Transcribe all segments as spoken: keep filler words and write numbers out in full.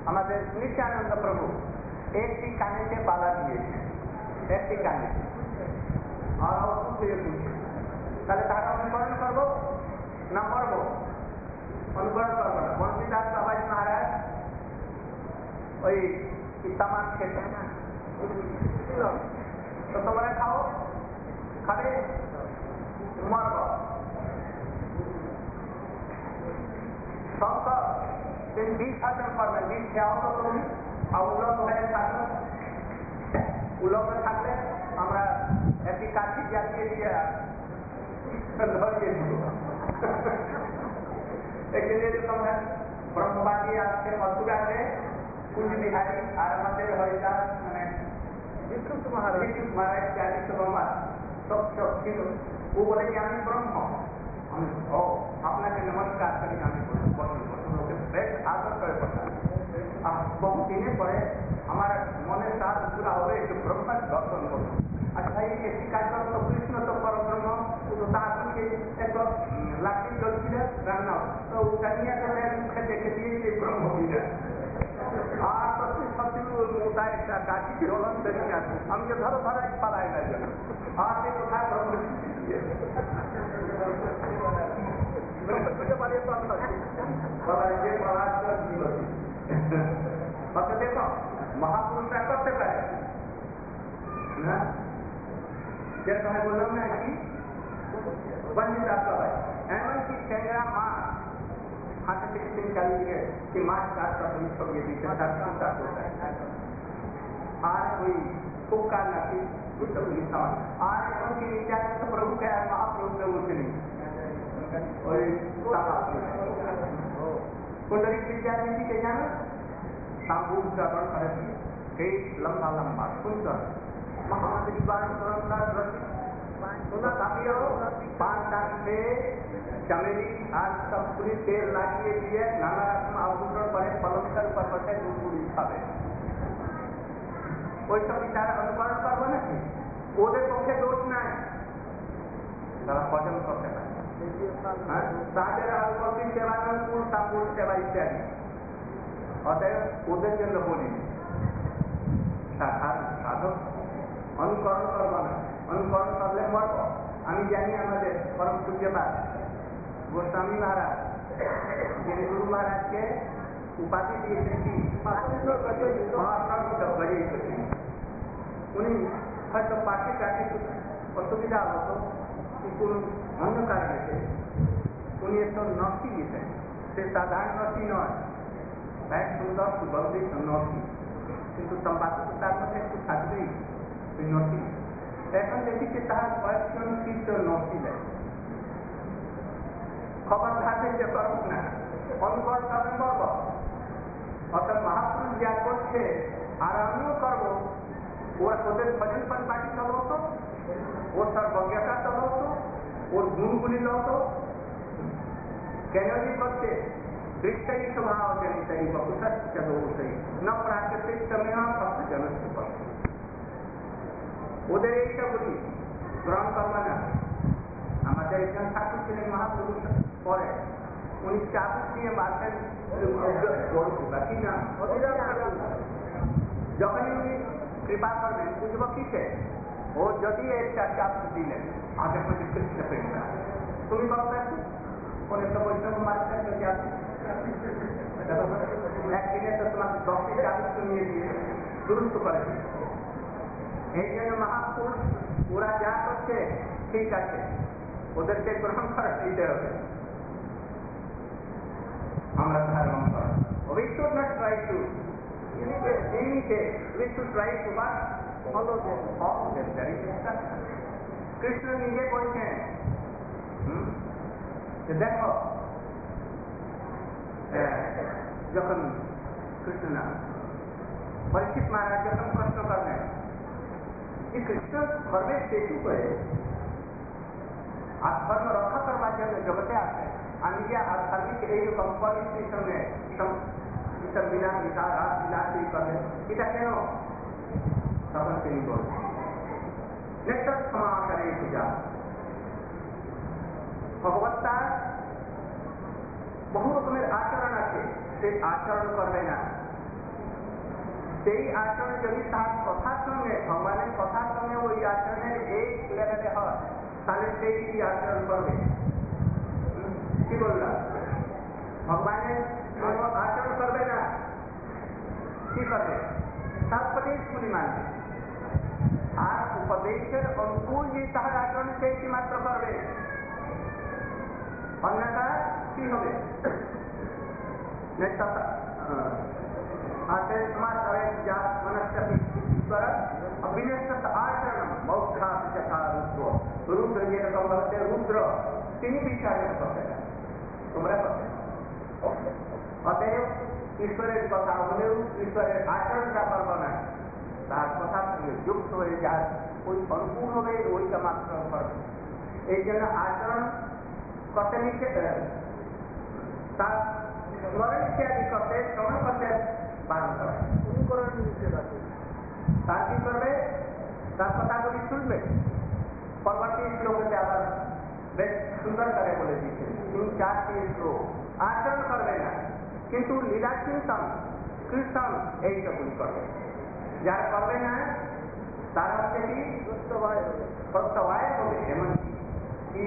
আমাদের নিত্যানন্দ প্রভু একটি কানেতে বাধা দিয়েছে, একটি কানে, আর অল্প দিয়ে বুঝছে। তাহলে তাকে অনুকরণ করবো না করবো? অনুকরণ করবো না। বন্দিদাস বাবাজি মহারাজ ওই তামাক খেতে না, তো তোমরা খাও, খাবে মরব সব তিনি বিষ হজম করবেন। বিষ খেয়াও তো তুমি, আর উলঙ্গ হয়ে থাকো। উলঙ্গ থাকলে আমরা একটি কাঠি জ্বালিয়ে দিয়ে ধরিয়ে দিব। একদিন যেরকম ব্রহ্মবাদী আসছে মথুরাতে, কুঞ্জ বিহারী আর আমাদের হরিদাস মানে বিদ্যুৎ মহারাজ, বিদ্যুৎ মহারাজ চালিত ব্রহ্মা সব সব ছিল। ও বলে যে আমি ব্রহ্ম, আমি ও আপনাকে নমস্কার করি, আমি লোকে বেশ আদর করে পড়তাম। বহু দিনের পরে আমার মনের সাথ পুরা হবে একটু ব্রহ্মার দর্শন করবো। আচ্ছা ভাই একটি কাজ করো তো, কৃষ্ণ তো পরব্রহ্ম, তাকে একদম লাঠি জ্বলছিল রান্না, তো ওটা নিয়ে গেলে মুখে দেখে দিয়েছে ব্রহ্মবিদা। আর সত্যি সত্যি মোটা একটা কাঠি জ্বলন্ত নিয়ে আসে, আমি যে ধরো ধরাই পালাই না যেন। আর সে কোথায় ব্রহ্ম দেখো মহাপুরুষরা করতে পারে না। যেরকম বললাম না কি বন্দিদাস বাবাই, এমনকি ট্যাংরা মাছ হাতে থেকে তিনি চালিয়ে দিয়ে কি মাছ চাষটা তুমি ছড়িয়ে দিচ্ছে, তার চিন্তা করতে। আর ওই পোকা নাকি আর এমনকি নিত্যানন্দ প্রভুকে আর মহাপ্রভুকে বলছেন ওই कुंडली विद्यार्थी के जाना तांबूल का बड़ खड़े कई लंबा लंबा सुंदर महामंत्री सुना काफी हो पांच साल से चमेली आज सब पूरी तेल লাগিয়ে দিয়ে নানা রকম আবরণ করে পলঙ্কের উপর বসে দুপুরি খাবে। ওই সব বিচার অনুকরণ করবো নাকি? ওদের পক্ষে দোষ নাই, তারা ভজন করতে পারে। তাদের আলপতি সেবা, কুল তাম্বুল সেবা ইত্যাদি। অতএব ওদের জন্য বলি সাধক অনুকরণ করবো না, অনুকরণ করলে মরব। আমি জানি আমাদের পরম পূজ্যপাদ গোস্বামী মহারাজ যিনি গুরু মহারাজকে উপাধি দিয়েছেন কি উনি হয়তো পাশে কাছে অসুবিধা হতো কোন অন্য কারণে উনি একটু নকশি দিতেন। সে সাধারণ নকশি নয়, এক সুন্দর সুগন্ধিত নকশি, কিন্তু তম্বাকু তার মধ্যে একটু থাকবেই ওই নকশি। এখন দেখেছি তার কয়েকজন শিষ্য নকশি দেয়। খবর থাকে যে করব না, অনুকরণ করবেন করব। অর্থাৎ মহাপুরুষ যা করছে আর আমিও করবো। ওর ওদের ভজন পাঠি চলো তো, ওর সর্বজ্ঞতা চলো তো, ওর গুণগুলি লো তো। কেন যে করছে বৃক্ষই স্বভাব জনিতই বহুসই ন প্রাকৃতিক সময় ভক্ত জনস্য। ওদের এইসবগুলি গ্রহণ করবে না। আমাদের একজন ঠাকুর ছিলেন মহাপুরুষ, পরে উনি চাবুক দিয়ে মারতেন কি না, যখনই উনি কৃপা করবেন বুঝব কিসে ও যদি একটা চাবুক দিলেন আগে প্রতি কৃষ্ণ প্রেম তুমি বলবেন অনেক তো বৈষ্ণব মারতেন যদি আপনি একদিনে তো তোমাকে দশটি চাবুক নিয়ে দিয়ে দুরুস্ত করে দিন। এই জন্য মহাপুরুষ ওরা যা করছে ঠিক আছে, ওদেরকে গ্রহণ করে দিতে হবে। আমরা ধারণ করা we should not try to imitate, we should try to what? Follow them, follow them, there is instruction. Krishna নিজে বলছেন দেখো যখন কৃষ্ণ না পরীক্ষিত মহারাজ যখন প্রশ্ন করলেন যে কৃষ্ণ ধর্মের সেতু করে আর ধর্ম রক্ষা করবার জন্য জগতে আসে, আমি যে আর ধর্মিক এইরকম পরিস্থিতির সঙ্গে ঈশ্বর বিলাস রাত বিলাসী করলেন, এটা কেন? তখন তিনি বলছেন নেতর ক্ষমা করে পূজা ভগবত্তার বহু রকমের আচরণ আছে, সেই আচরণ করবে না। সেই আচরণ যদি তার কথার সঙ্গে ভগবানের কথার সঙ্গে ওই আচরণের এই লেভেলে হয়, তাহলে সেই কি আচরণ করবে? কি বললাম? ভগবানের কোনো আচরণ করবে না, কি করবে? সর্বদেশ গুলি মানবে, আর উপদেশের অনুকূল যে তাহার আচরণ সেইটি মাত্র করবে, অন্যটা কি হবে? রুদ্র যেরকম বলতে রুদ্র তিনি বিচারের করতে না, তোমরা করতে না। অতএব ঈশ্বরের কথা হলেও ঈশ্বরের আচরণটা করবো না, তার কথার সঙ্গে যুক্ত হয়ে যার ওই অনুকূল হবে ওইটা মাত্র করবে। এই জন্য আচরণ করতে নিচ্ছে তার স্মরণ ইত্যাদি করতে শ্রবণ করতে বারণ করে, অনুকরণ নিষেধ আছে। তার কি করবে? তার কথাগুলি শুনবে। পরবর্তী শ্লোকতে আবার বেশ সুন্দর করে বলে দিচ্ছে, তিন চারটি শ্লোক আচরণ করবে না, কিন্তু লীলা কীর্তন কীর্তন এইটুকুনি করবে। যারা করবে না তারা হচ্ছে কি প্রত্যবায় হবে, প্রত্যবায় হবে। এমনকি কি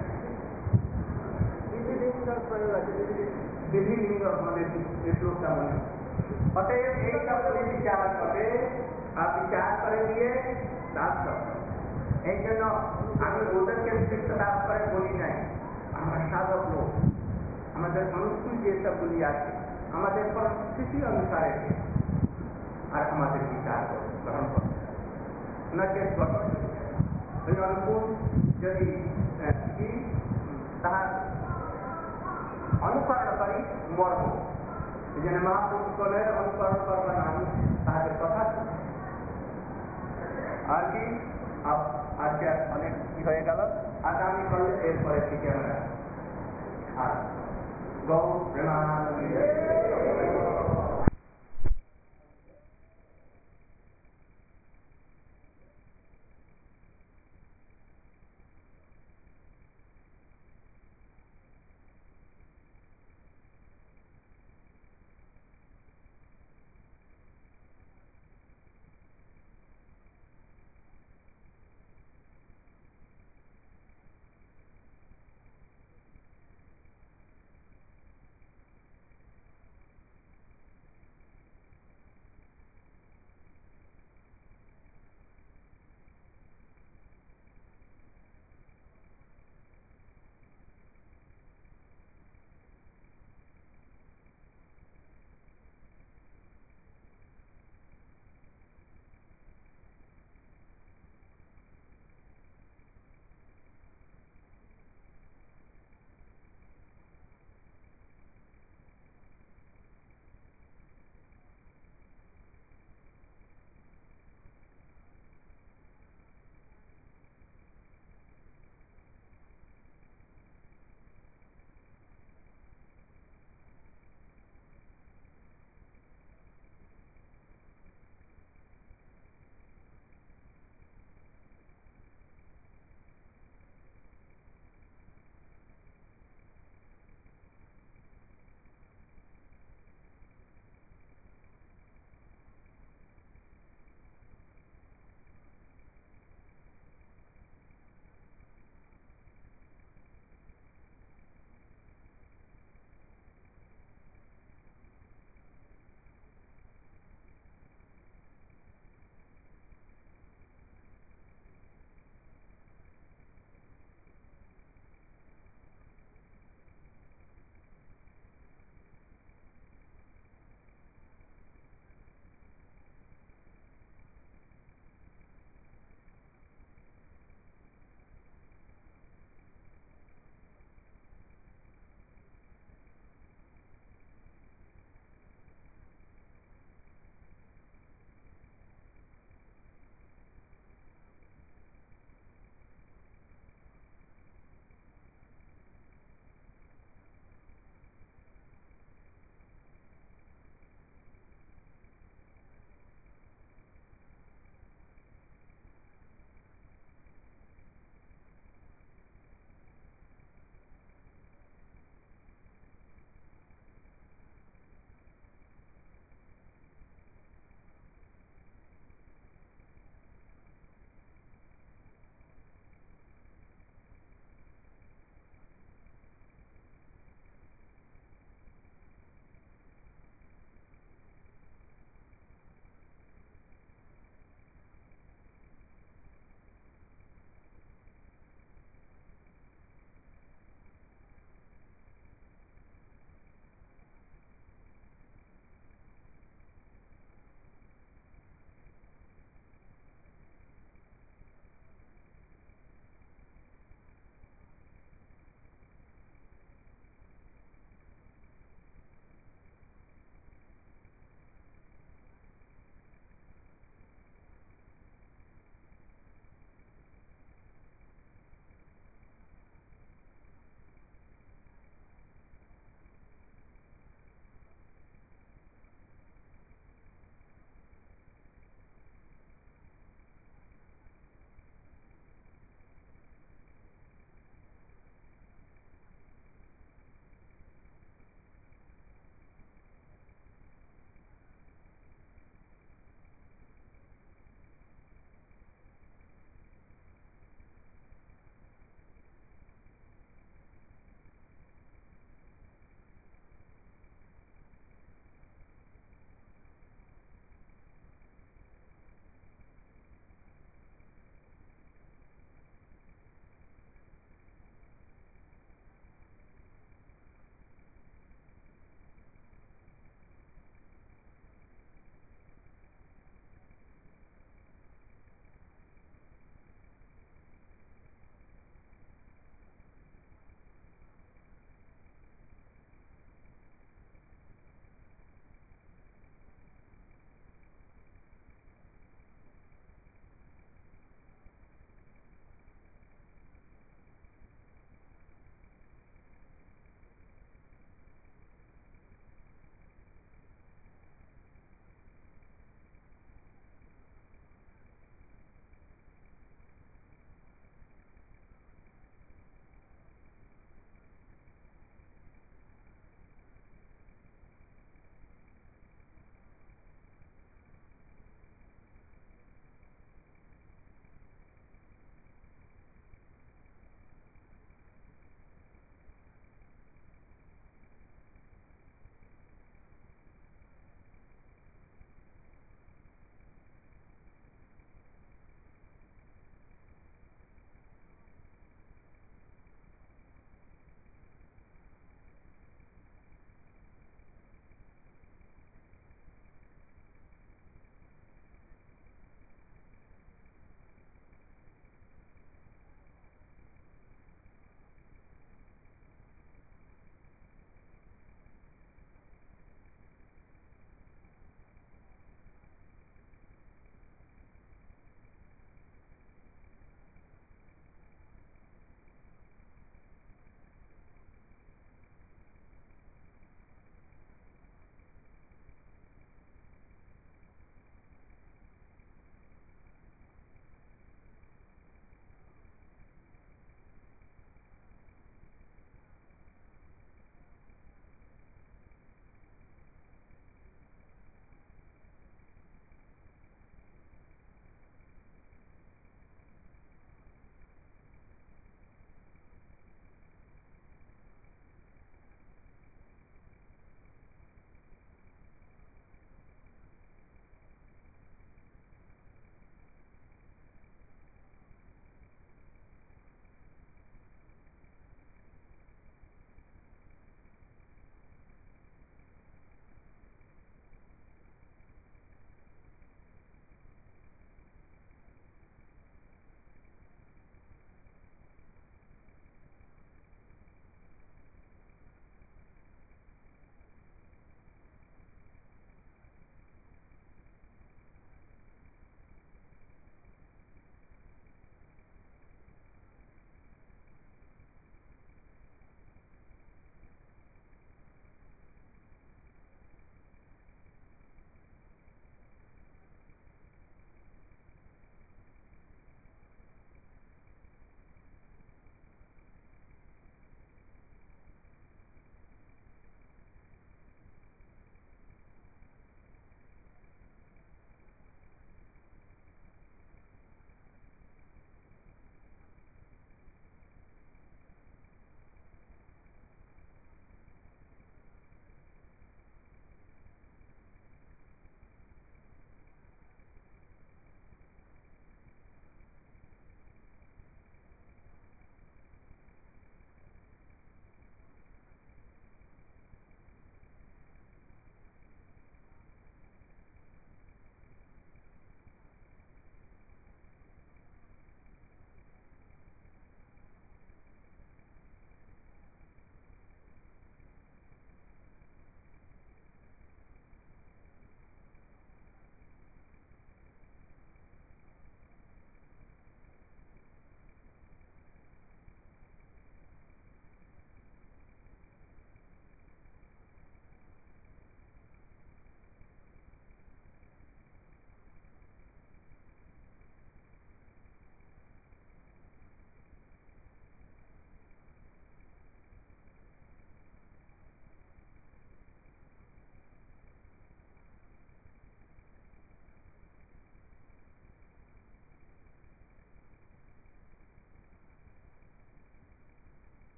বিধিলিঙ্গ আমাদের শ্লোকটা মনে। অতএব এইটা করে বিচার করবে, আর বিচার করে দিয়ে দাস করবে। এই জন্য আমি ওদেরকে বিশিষ্টতা করে বলি নাই, আমরা সাধক লোক, আমাদের অনুকূল যেসবগুলি আছে আমাদের পরিস্থিতি অনুসারে আর আমাদের বিচার করে গ্রহণ করবে না। ওই অনুকূল যদি কি তাহার অনুকরণ করি মর্ম, এই জন্য মহাপুরুষের অনুকরণ করবার না, তাহাদের কথা আর কি আজকে অনেক কি হয়ে গেল। আগামী কালে এরপরে থেকে আমরা আর গৌ প্রেমানন্দ